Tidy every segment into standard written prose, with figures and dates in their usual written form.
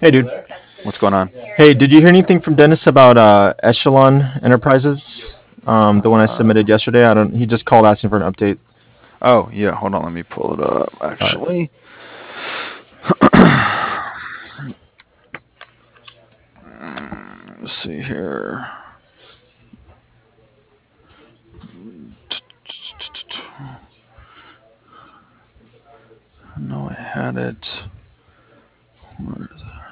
Hey, dude. What's going on? Hey, did you hear anything from Dennis about Echelon Enterprises? The one I submitted yesterday. I don't. He just called asking for an update. Oh, yeah, hold on, let me pull it up, All right. actually. Let's see here. No, I had it. Where is it?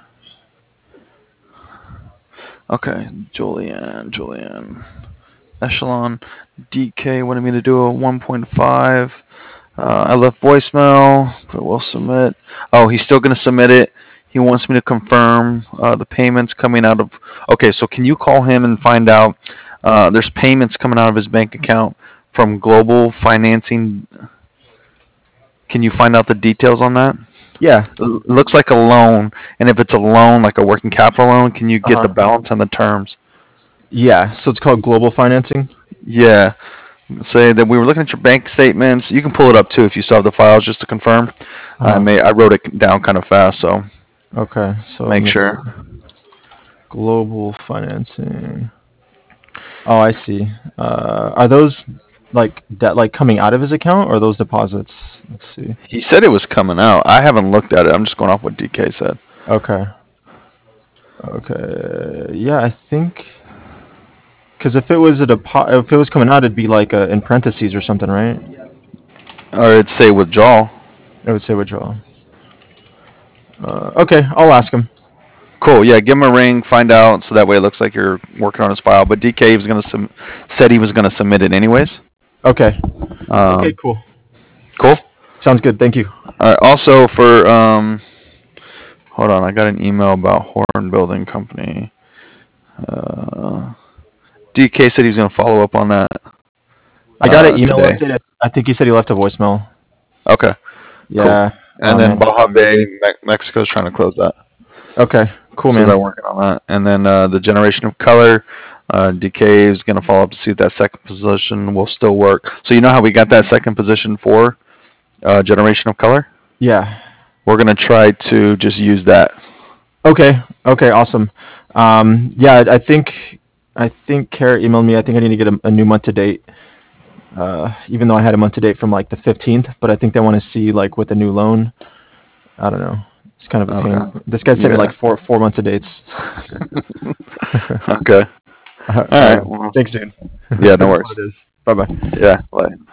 Okay, Julian. Echelon. DK wanted me to do a 1.5. I left voicemail, but we'll submit. Oh, he's still going to submit it. He wants me to confirm the payments coming out of. Okay, so can you call him and find out? There's payments coming out of his bank account from Global Financing. Can you find out the details on that? Yeah. It looks like a loan, and if it's a loan, like a working capital loan, can you Uh get the huh. balance and the terms? Yeah. So it's called Global Financing. Yeah. Say that we were looking at your bank statements. You can pull it up too if you still have the files just to confirm. Uh huh. I wrote it down kind of fast, so Okay. So let make me see. sure. Global Financing. Oh, I see. Are those like debt like coming out of his account or are those deposits? Let's see. He said it was coming out. I haven't looked at it. I'm just going off what DK said. Okay. Okay. Yeah, I think because if it was if it was coming out, it'd be like in parentheses or something, right? Or it'd say withdrawal. It would say withdrawal. Okay, I'll ask him. Cool. Yeah, give him a ring, find out, so that way it looks like you're working on his file. But DK was gonna said he was gonna submit it anyways. Okay. Okay, Um, cool. cool. Sounds good. Thank you. Also for hold on, I got an email about Horn Building Company. Uh, DK said he's gonna follow up on that I got an email today. update. I think he said he left a voicemail. Okay, cool. Yeah. And Oh then man. Baja Bay, Mexico's trying to close that. Okay. Cool, So man. they're working on that. And then the generation of color, DK is going to follow up to see if that second position will still work. So you know how we got that second position for generation of color? Yeah. We're going to try to just use that. Okay. Okay. Awesome. Yeah. I think Kara emailed me. I think I need to get a new month to date. Even though I had a month to date from like the 15th, but I think they want to see like with a new loan. I don't know. It's kind of a Okay. pain. This guy sent me like Yeah. four months of dates. Okay. All right. Well, Thanks, dude. yeah, It no is what worries. it is. Bye bye. Yeah. Bye.